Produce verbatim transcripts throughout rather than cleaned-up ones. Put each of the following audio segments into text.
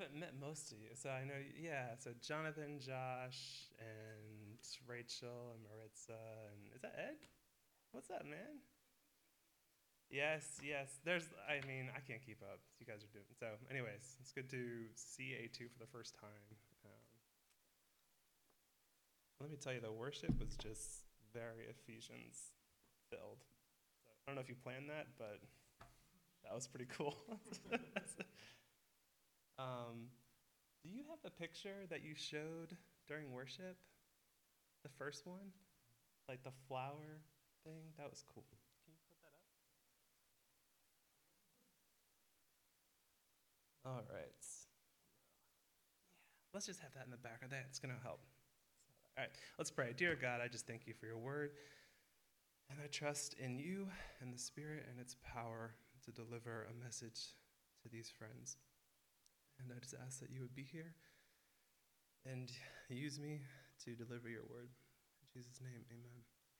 haven't met most of you, so I know, yeah. So Jonathan, Josh, and Rachel, and Maritza, and is that Ed? What's up, man? Yes, yes. There's, I mean, I can't keep up. You guys are doing so. Anyways, it's good to see A two for the first time. Um, let me tell you, the worship was just very Ephesians filled. So I don't know if you planned that, but that was pretty cool. um, do you have the picture that you showed during worship? The first one? Like the flower thing? That was cool. Can you put that up? All right. Let's just have that in the background. That's going to help. All right, let's pray. Dear God, I just thank you for your word. And I trust in you and the Spirit and its power to deliver a message to these friends. And I just ask that you would be here and use me to deliver your word. In Jesus' name, amen.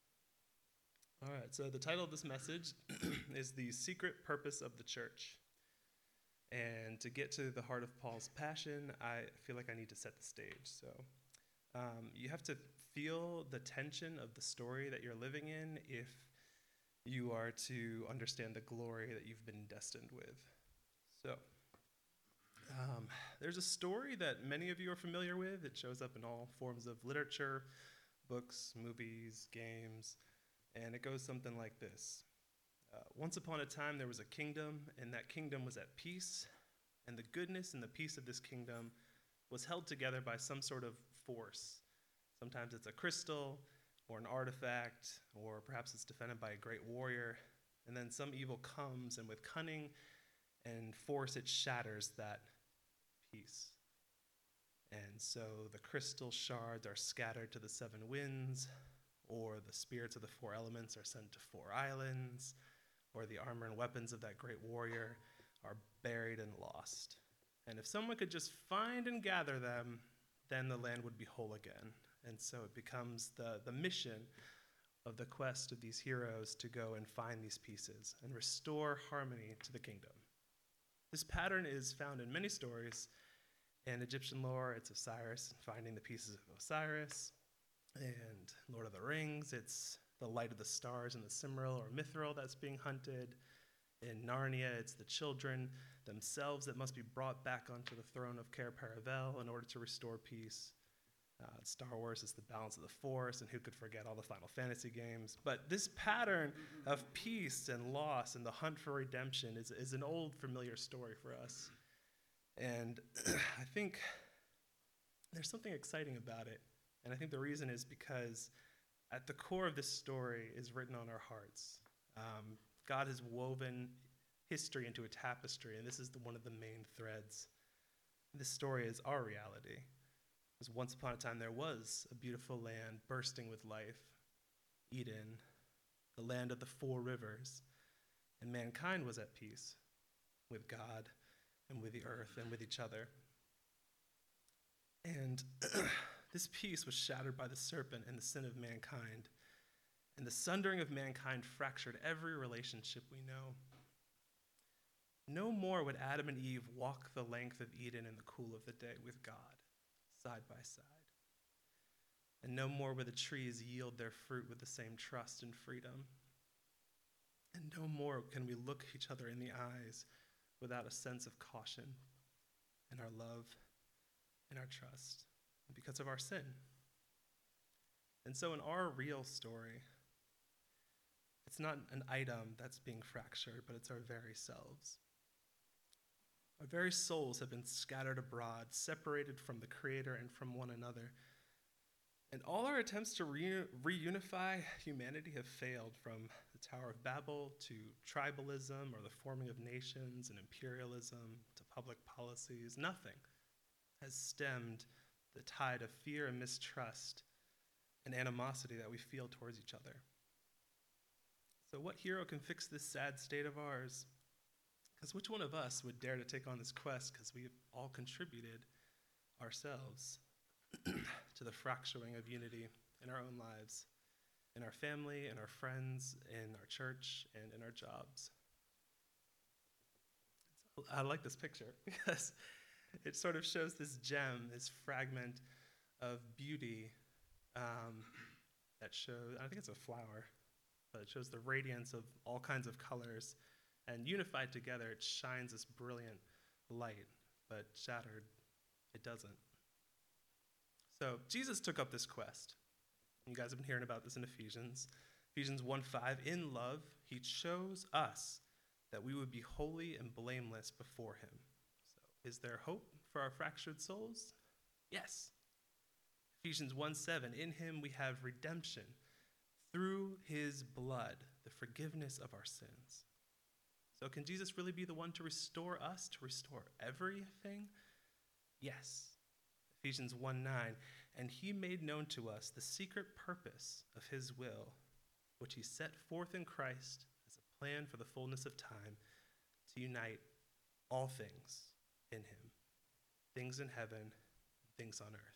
All right, so the title of this message is The Secret Purpose of the Church. And to get to the heart of Paul's passion, I feel like I need to set the stage. So um, you have to feel the tension of the story that you're living in if you are to understand the glory that you've been destined with. So um, there's a story that many of you are familiar with. It shows up in all forms of literature, books, movies, games, and it goes something like this. Uh, once upon a time, there was a kingdom, and that kingdom was at peace, and the goodness and the peace of this kingdom was held together by some sort of force. Sometimes it's a crystal or an artifact, or perhaps it's defended by a great warrior, and then some evil comes, and with cunning and force, it shatters that peace. And so the crystal shards are scattered to the seven winds, or the spirits of the four elements are sent to four islands, or the armor and weapons of that great warrior are buried and lost. And if someone could just find and gather them, then the land would be whole again. And so it becomes the, the mission of the quest of these heroes to go and find these pieces and restore harmony to the kingdom. This pattern is found in many stories. In Egyptian lore, it's Osiris finding the pieces of Osiris. And Lord of the Rings, it's the light of the stars in the Cimmeril or Mithril that's being hunted. In Narnia, it's the children themselves that must be brought back onto the throne of Cair Paravel in order to restore peace. Uh, Star Wars is the balance of the Force, and who could forget all the Final Fantasy games? But this pattern of peace and loss and the hunt for redemption is, is an old familiar story for us. And I think there's something exciting about it. And I think the reason is because at the core of this story is written on our hearts. Um, God has woven history into a tapestry, and this is the, one of the main threads. This story is our reality. Because once upon a time, there was a beautiful land bursting with life, Eden, the land of the four rivers, and mankind was at peace with God and with the earth and with each other. And this peace was shattered by the serpent and the sin of mankind. And the sundering of mankind fractured every relationship we know. No more would Adam and Eve walk the length of Eden in the cool of the day with God, side by side. And no more would the trees yield their fruit with the same trust and freedom. And no more can we look each other in the eyes without a sense of caution in our love and our trust because of our sin. And so in our real story, it's not an item that's being fractured, but it's our very selves. Our very souls have been scattered abroad, separated from the Creator and from one another. And all our attempts to re- reunify humanity have failed, from the Tower of Babel to tribalism or the forming of nations and imperialism to public policies. Nothing has stemmed the tide of fear and mistrust and animosity that we feel towards each other. So what hero can fix this sad state of ours? Because which one of us would dare to take on this quest, because we have all contributed ourselves to the fracturing of unity in our own lives, in our family, in our friends, in our church, and in our jobs. I like this picture because it sort of shows this gem, this fragment of beauty um, that shows, I think it's a flower, but it shows the radiance of all kinds of colors. And unified together, it shines this brilliant light, but shattered, it doesn't. So Jesus took up this quest. You guys have been hearing about this in Ephesians. Ephesians one five, in love, he chose us that we would be holy and blameless before him. So is there hope for our fractured souls? Yes. Ephesians one seven, in him we have redemption through his blood, the forgiveness of our sins. So can Jesus really be the one to restore us, to restore everything? Yes. Ephesians one nine, and he made known to us the secret purpose of his will, which he set forth in Christ as a plan for the fullness of time, to unite all things in him, things in heaven, things on earth.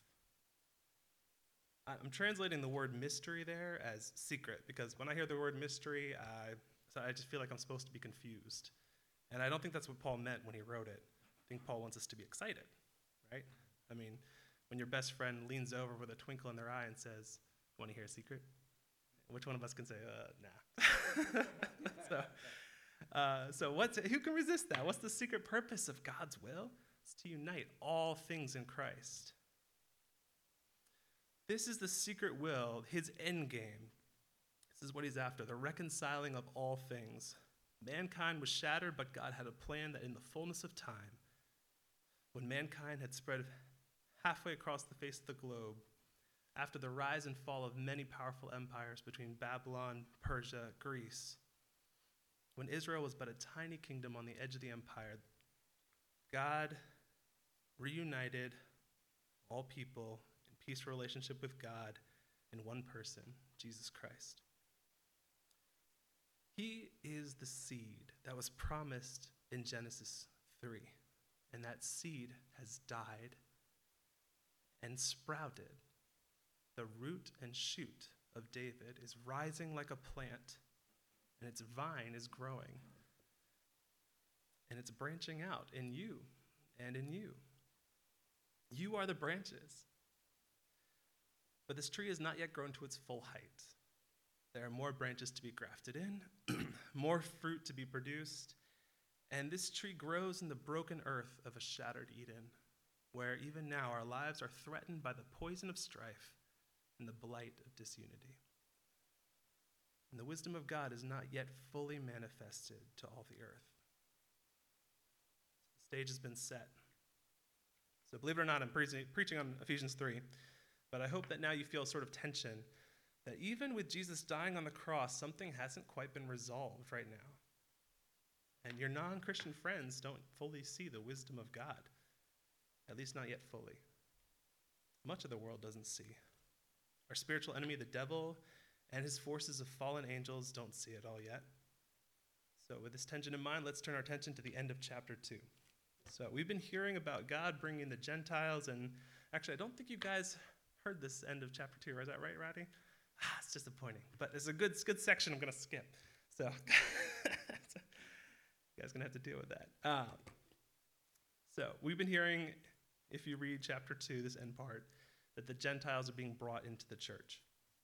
I'm translating the word mystery there as secret, because when I hear the word mystery, I, so I just feel like I'm supposed to be confused. And I don't think that's what Paul meant when he wrote it. I think Paul wants us to be excited, right? I mean, when your best friend leans over with a twinkle in their eye and says, want to hear a secret? Which one of us can say, uh, nah? so, uh, so what's, who can resist that? What's the secret purpose of God's will? It's to unite all things in Christ. This is the secret will, his end game. This is what he's after, the reconciling of all things. Mankind was shattered, but God had a plan that in the fullness of time, when mankind had spread halfway across the face of the globe, after the rise and fall of many powerful empires between Babylon, Persia, Greece, when Israel was but a tiny kingdom on the edge of the empire, God reunited all people in peaceful relationship with God in one person, Jesus Christ. He is the seed that was promised in Genesis three, and that seed has died and sprouted. The root and shoot of David is rising like a plant, and its vine is growing, and it's branching out in you and in you. You are the branches. But this tree has not yet grown to its full height. There are more branches to be grafted in, more fruit to be produced, and this tree grows in the broken earth of a shattered Eden, where even now our lives are threatened by the poison of strife and the blight of disunity. And the wisdom of God is not yet fully manifested to all the earth. The stage has been set. So believe it or not, I'm pre- preaching on Ephesians three, but I hope that now you feel sort of tension that even with Jesus dying on the cross, something hasn't quite been resolved right now. And your non-Christian friends don't fully see the wisdom of God, at least not yet fully. Much of the world doesn't see. Our spiritual enemy, the devil, and his forces of fallen angels don't see it all yet. So with this tension in mind, let's turn our attention to the end of chapter two. So we've been hearing about God bringing the Gentiles, and actually I don't think you guys heard this end of chapter two. Is that right, Roddy? Ah, it's disappointing, but it's a good, good section I'm going to skip. So you guys are going to have to deal with that. Um, so we've been hearing, if you read chapter two, this end part, that the Gentiles are being brought into the church.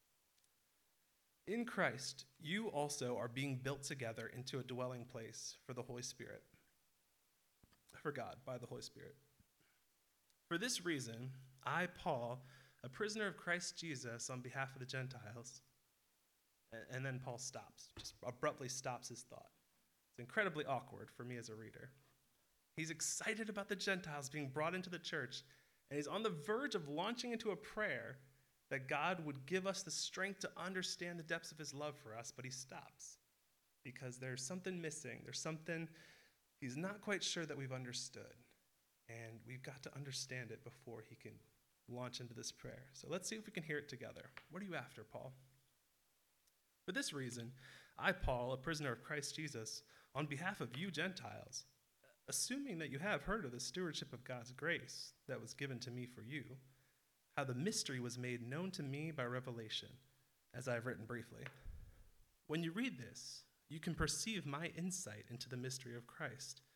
In Christ, you also are being built together into a dwelling place for the Holy Spirit, for God, by the Holy Spirit. For this reason, I, Paul, a prisoner of Christ Jesus on behalf of the Gentiles, and then Paul stops, just abruptly stops his thought. It's incredibly awkward for me as a reader. He's excited about the Gentiles being brought into the church, and he's on the verge of launching into a prayer that God would give us the strength to understand the depths of his love for us, but he stops because there's something missing. There's something he's not quite sure that we've understood, and we've got to understand it before he can launch into this prayer. So let's see if we can hear it together. What are you after, Paul? For this reason, I, Paul, a prisoner of Christ Jesus, on behalf of you Gentiles, assuming that you have heard of the stewardship of God's grace that was given to me for you, how the mystery was made known to me by revelation, as I have written briefly. When you read this, you can perceive my insight into the mystery of Christ,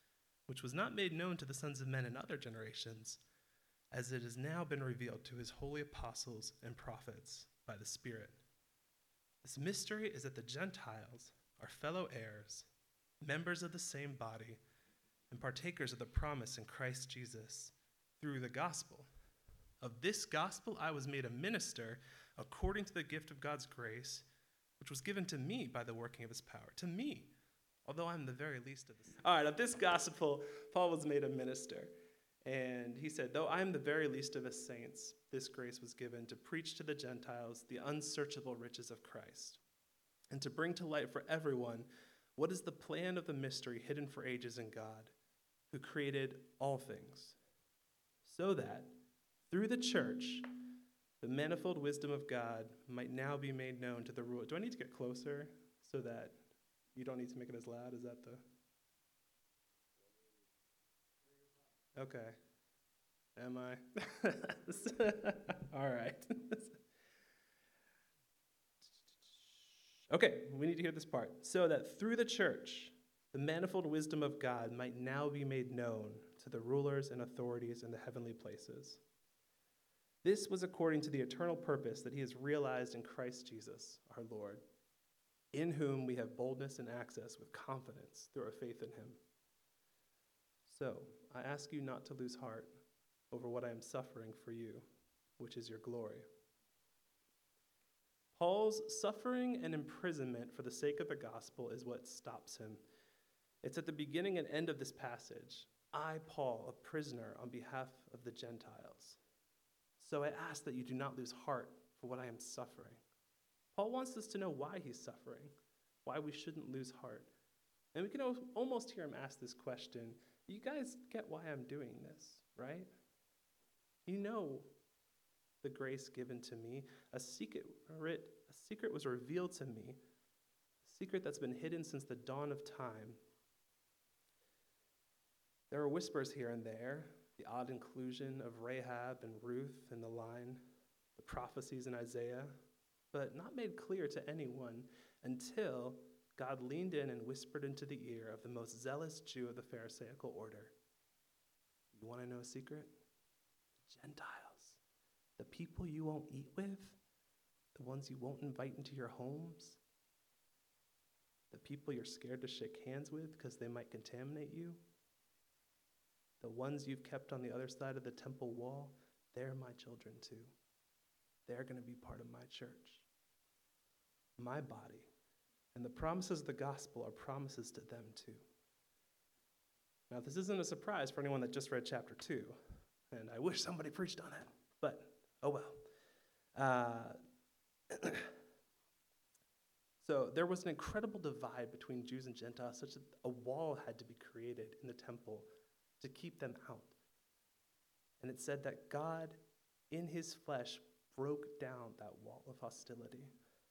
which was not made known to the sons of men in other generations, as it has now been revealed to his holy apostles and prophets by the Spirit. This mystery is that the Gentiles are fellow heirs, members of the same body, and partakers of the promise in Christ Jesus through the gospel. Of this gospel I was made a minister according to the gift of God's grace, which was given to me by the working of his power. To me, although I'm the very least of the saints. All right, of this gospel, Paul was made a minister. And he said, though I am the very least of the saints, this grace was given to preach to the Gentiles the unsearchable riches of Christ, and to bring to light for everyone what is the plan of the mystery hidden for ages in God, who created all things, so that through the church, the manifold wisdom of God might now be made known to the rule. Do I need to get closer so that you don't need to make it as loud? Is that the... Okay. Am I? All right. Okay, we need to hear this part. So that through the church, the manifold wisdom of God might now be made known to the rulers and authorities in the heavenly places. This was according to the eternal purpose that he has realized in Christ Jesus, our Lord, in whom we have boldness and access with confidence through our faith in him. So, I ask you not to lose heart over what I am suffering for you, which is your glory. Paul's suffering and imprisonment for the sake of the gospel is what stops him. It's at the beginning and end of this passage. I, Paul, a prisoner on behalf of the Gentiles. So I ask that you do not lose heart for what I am suffering. Paul wants us to know why he's suffering, why we shouldn't lose heart. And we can almost hear him ask this question. You guys get why I'm doing this, right? You know the grace given to me. A secret, a secret was revealed to me, a secret that's been hidden since the dawn of time. There are whispers here and there, the odd inclusion of Rahab and Ruth in the line, the prophecies in Isaiah, but not made clear to anyone until God leaned in and whispered into the ear of the most zealous Jew of the Pharisaical order. You want to know a secret? The Gentiles, the people you won't eat with, the ones you won't invite into your homes, the people you're scared to shake hands with because they might contaminate you, the ones you've kept on the other side of the temple wall, they're my children too. They're going to be part of my church, my body. And the promises of the gospel are promises to them too. Now, this isn't a surprise for anyone that just read chapter two, and I wish somebody preached on it, but oh well. Uh, so there was an incredible divide between Jews and Gentiles, such that a wall had to be created in the temple to keep them out. And it said that God, in his flesh, broke down that wall of hostility.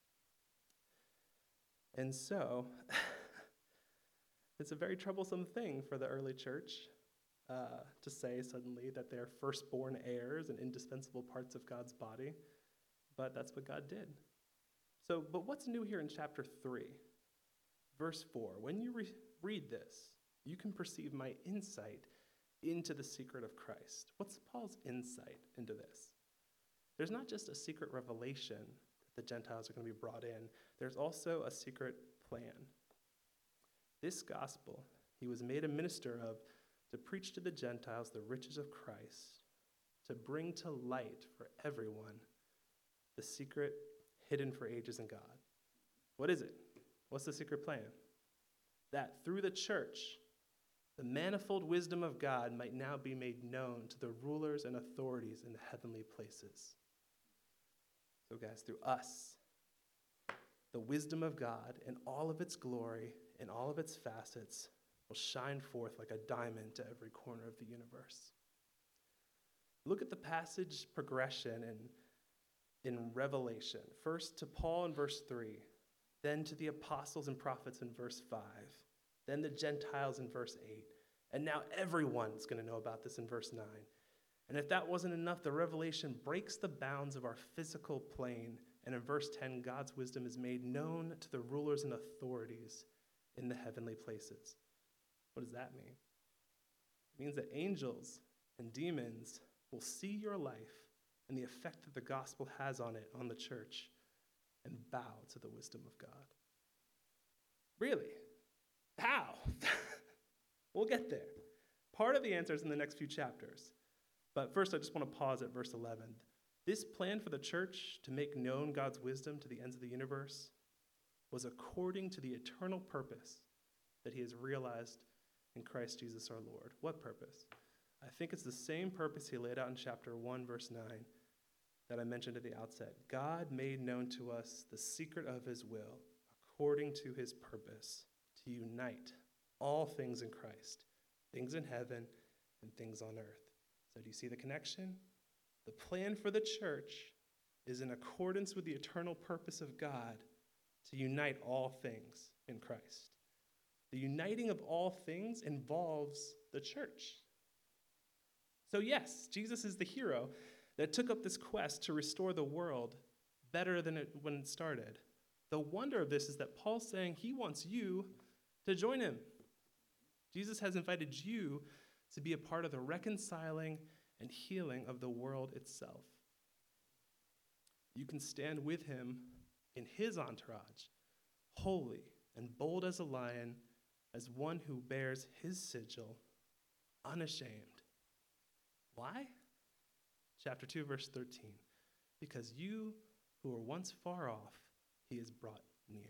And so, it's a very troublesome thing for the early church uh, to say suddenly that they're firstborn heirs and indispensable parts of God's body, but that's what God did. So, but what's new here in chapter three? Verse four, when you re- read this, you can perceive my insight into the secret of Christ. What's Paul's insight into this? There's not just a secret revelation that the Gentiles are going to be brought in. There's also a secret plan. This gospel he was made a minister of to preach to the Gentiles the riches of Christ, to bring to light for everyone the secret hidden for ages in God. What is it? What's the secret plan? That through the church, the manifold wisdom of God might now be made known to the rulers and authorities in the heavenly places. So guys, through us, the wisdom of God in all of its glory, in all of its facets, will shine forth like a diamond to every corner of the universe. Look at the passage progression in, in Revelation. First to Paul in verse three, then to the apostles and prophets in verse five, then the Gentiles in verse eight, and now everyone's going to know about this in verse nine. And if that wasn't enough, the revelation breaks the bounds of our physical plane, and in verse ten, God's wisdom is made known to the rulers and authorities in the heavenly places. What does that mean? It means that angels and demons will see your life and the effect that the gospel has on it, on the church, and bow to the wisdom of God. Really? How? We'll get there. Part of the answer is in the next few chapters. But first, I just want to pause at verse eleven. This plan for the church to make known God's wisdom to the ends of the universe was according to the eternal purpose that he has realized in Christ Jesus our Lord. What purpose? I think it's the same purpose he laid out in chapter one, verse nine, that I mentioned at the outset. God made known to us the secret of his will, according to his purpose, to unite all things in Christ, things in heaven and things on earth. So do you see the connection? The plan for the church is in accordance with the eternal purpose of God to unite all things in Christ. The uniting of all things involves the church. So yes, Jesus is the hero that took up this quest to restore the world better than it, when it started. The wonder of this is that Paul's saying he wants you to join him. Jesus has invited you to be a part of the reconciling and healing of the world itself. You can stand with him in his entourage, holy and bold as a lion, as one who bears his sigil, unashamed. Why? Chapter two, verse thirteen. Because you who were once far off, he has brought near.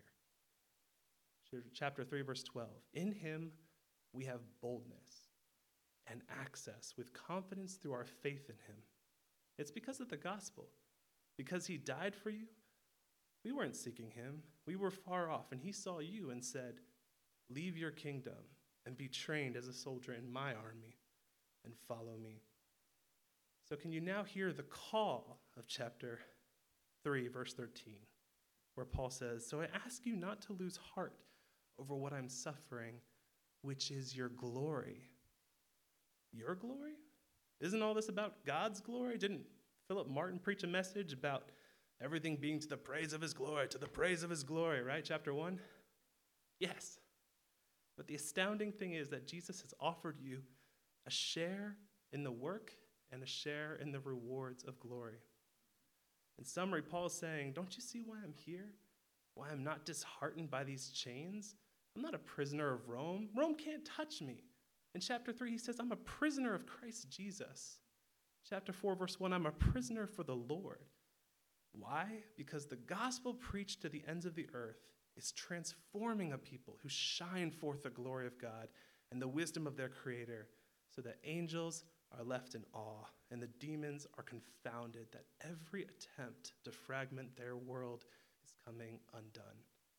Chapter three, verse twelve. In him we have boldness and access with confidence through our faith in him. It's because of the gospel. Because he died for you, we weren't seeking him. We were far off, and he saw you and said, leave your kingdom and be trained as a soldier in my army and follow me. So can you now hear the call of chapter three, verse thirteen, where Paul says, so I ask you not to lose heart over what I'm suffering, which is your glory. Your glory? Isn't all this about God's glory? Didn't Philip Martin preach a message about everything being to the praise of his glory, to the praise of his glory, right? Chapter one? Yes. But the astounding thing is that Jesus has offered you a share in the work and a share in the rewards of glory. In summary, Paul is saying, don't you see why I'm here? Why I'm not disheartened by these chains? I'm not a prisoner of Rome. Rome can't touch me. In chapter three, he says, I'm a prisoner of Christ Jesus. Chapter four, verse one, I'm a prisoner for the Lord. Why? Because the gospel preached to the ends of the earth is transforming a people who shine forth the glory of God and the wisdom of their Creator, so that angels are left in awe and the demons are confounded that every attempt to fragment their world is coming undone.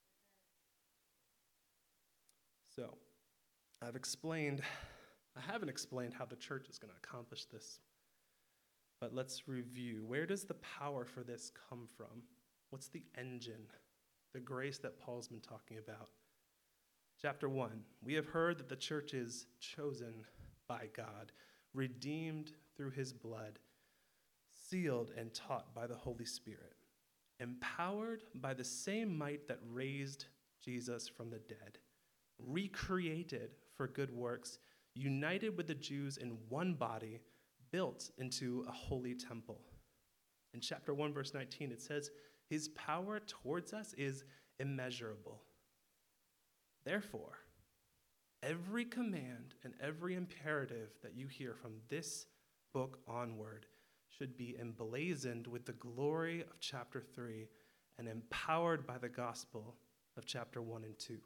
So, I've explained, I haven't explained how the church is going to accomplish this. But let's review. Where does the power for this come from? What's the engine, the grace that Paul's been talking about? Chapter one, we have heard that the church is chosen by God, redeemed through his blood, sealed and taught by the Holy Spirit, empowered by the same might that raised Jesus from the dead, recreated for good works, united with the Jews in one body, built into a holy temple. In chapter one, verse nineteen, it says, his power towards us is immeasurable. Therefore, every command and every imperative that you hear from this book onward should be emblazoned with the glory of chapter three and empowered by the gospel of chapter one and two.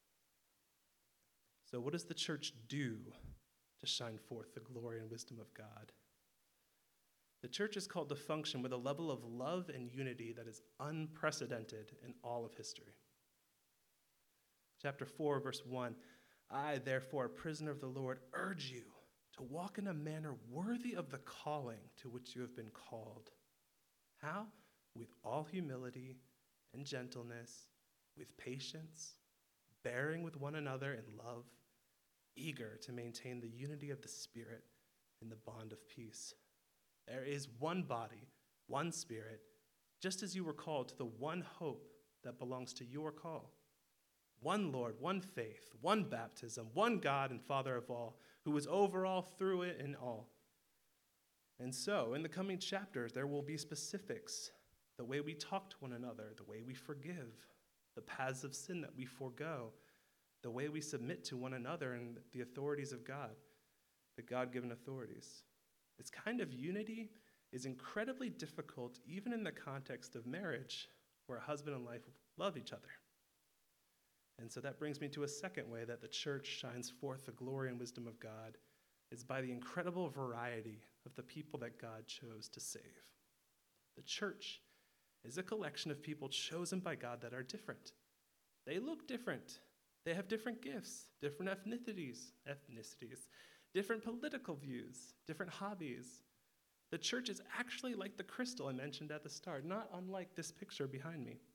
So what does the church do to shine forth the glory and wisdom of God? The church is called to function with a level of love and unity that is unprecedented in all of history. Chapter four, verse one, I, therefore, a prisoner of the Lord, urge you to walk in a manner worthy of the calling to which you have been called. How? With all humility and gentleness, with patience, bearing with one another in love, eager to maintain the unity of the Spirit in the bond of peace. There is one body, one Spirit, just as you were called to the one hope that belongs to your call. One Lord, one faith, one baptism, one God and Father of all, who was over all, through it, and all. And so, in the coming chapters, there will be specifics, the way we talk to one another, the way we forgive, the paths of sin that we forego, the way we submit to one another and the authorities of God, the God-given authorities. This kind of unity is incredibly difficult even in the context of marriage, where a husband and wife love each other. And so that brings me to a second way that the church shines forth the glory and wisdom of God is by the incredible variety of the people that God chose to save. The church is a collection of people chosen by God that are different. They look different. They have different gifts, different ethnicities, ethnicities, different political views, different hobbies. The church is actually like the crystal I mentioned at the start, not unlike this picture behind me.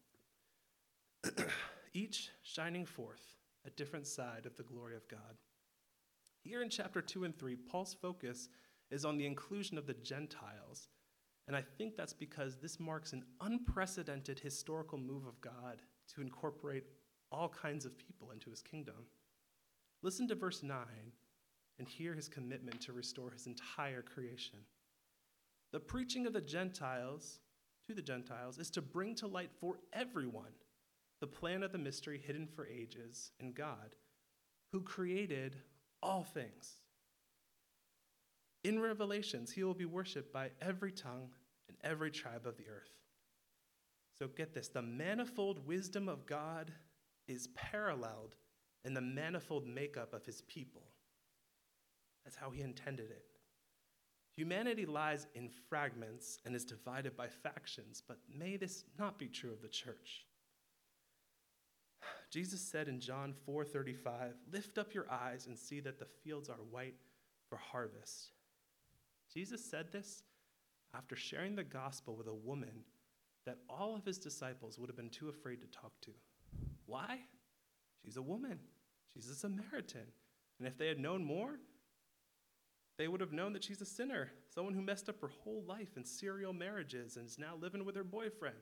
Each shining forth a different side of the glory of God. Here in chapter two and three, Paul's focus is on the inclusion of the Gentiles. And I think that's because this marks an unprecedented historical move of God to incorporate all kinds of people into his kingdom. Listen to verse nine and hear his commitment to restore his entire creation. The preaching of the Gentiles to the Gentiles is to bring to light for everyone the plan of the mystery hidden for ages in God, who created all things. In Revelations, he will be worshipped by every tongue and every tribe of the earth. So get this, the manifold wisdom of God is paralleled in the manifold makeup of his people. That's how he intended it. Humanity lies in fragments and is divided by factions, but may this not be true of the church. Jesus said in John four thirty-five, "Lift up your eyes and see that the fields are white for harvest." Jesus said this after sharing the gospel with a woman that all of his disciples would have been too afraid to talk to. Why? She's a woman. She's a Samaritan. And if they had known more, they would have known that she's a sinner, someone who messed up her whole life in serial marriages and is now living with her boyfriend.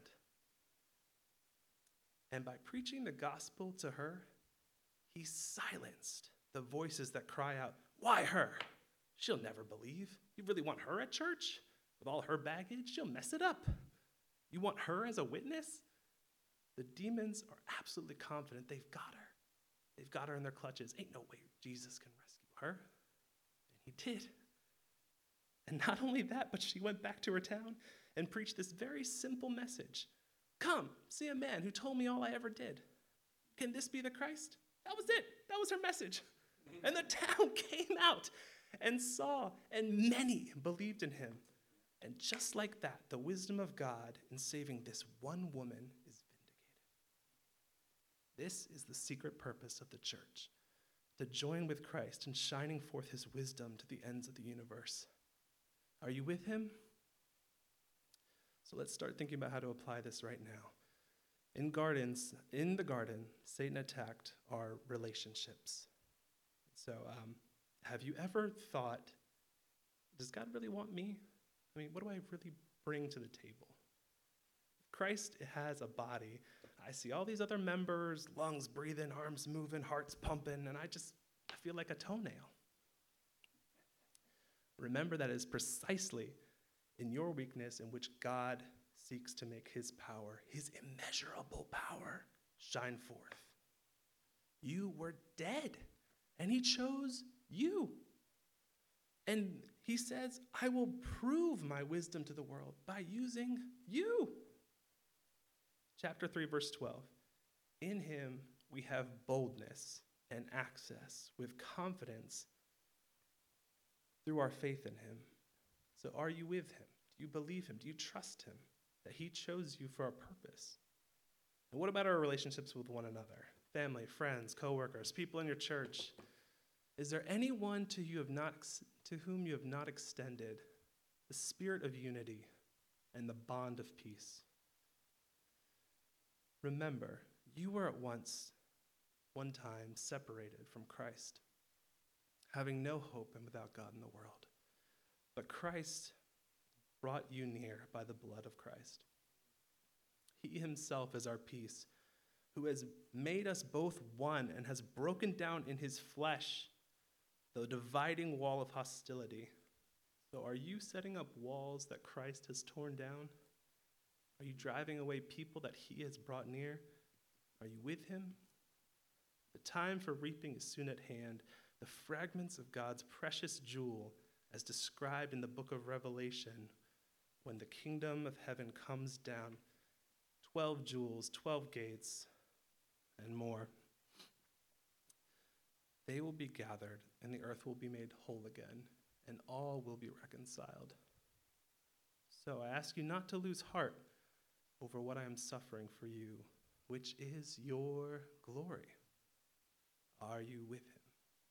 And by preaching the gospel to her, he silenced the voices that cry out, "Why her? She'll never believe. You really want her at church? With all her baggage, she'll mess it up. You want her as a witness?" The demons are absolutely confident they've got her. They've got her in their clutches. Ain't no way Jesus can rescue her. And he did. And not only that, but she went back to her town and preached this very simple message. "Come, see a man who told me all I ever did. Can this be the Christ?" That was it. That was her message. And the town came out and saw, and many believed in him. And just like that, the wisdom of God in saving this one woman is vindicated. This is the secret purpose of the church, to join with Christ in shining forth his wisdom to the ends of the universe. Are you with him? So let's start thinking about how to apply this right now. In gardens, in the garden, Satan attacked our relationships. So um, have you ever thought, does God really want me? I mean, what do I really bring to the table? Christ has a body. I see all these other members, lungs breathing, arms moving, hearts pumping, and I just, I feel like a toenail. Remember that it is precisely in your weakness in which God seeks to make his power, his immeasurable power, shine forth. You were dead, and he chose you. And he says, "I will prove my wisdom to the world by using you." Chapter three, verse twelve. In him we have boldness and access with confidence through our faith in him. So are you with him? Do you believe him? Do you trust him that he chose you for a purpose? And what about our relationships with one another? Family, friends, coworkers, people in your church. Is there anyone to you have not to whom you have not extended the spirit of unity and the bond of peace? Remember, you were at once, one time, separated from Christ, having no hope and without God in the world. But Christ brought you near by the blood of Christ. He himself is our peace, who has made us both one and has broken down in his flesh the dividing wall of hostility. So are you setting up walls that Christ has torn down? Are you driving away people that he has brought near? Are you with him? The time for reaping is soon at hand. The fragments of God's precious jewel, as described in the book of Revelation, when the kingdom of heaven comes down, twelve jewels, twelve gates, and more. They will be gathered, and the earth will be made whole again, and all will be reconciled. So I ask you not to lose heart over what I am suffering for you, which is your glory. Are you with him?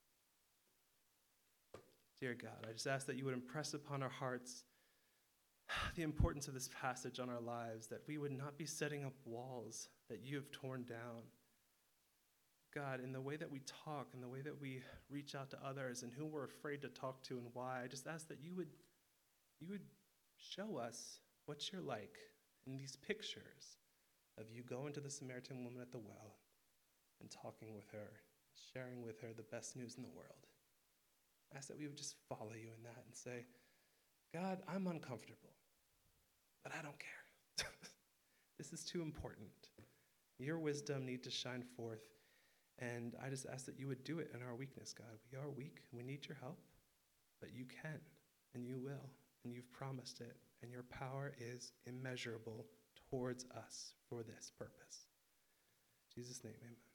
Dear God, I just ask that you would impress upon our hearts the importance of this passage on our lives, that we would not be setting up walls that you have torn down. God, in the way that we talk, in the way that we reach out to others and who we're afraid to talk to and why, I just ask that you would, you would show us what you're like in these pictures of you going to the Samaritan woman at the well and talking with her, sharing with her the best news in the world. I ask that we would just follow you in that and say, God, I'm uncomfortable, but I don't care. This is too important. Your wisdom needs to shine forth, and I just ask that you would do it in our weakness, God. We are weak, we need your help, but you can, and you will, and you've promised it, and your power is immeasurable towards us for this purpose. In Jesus' name, amen.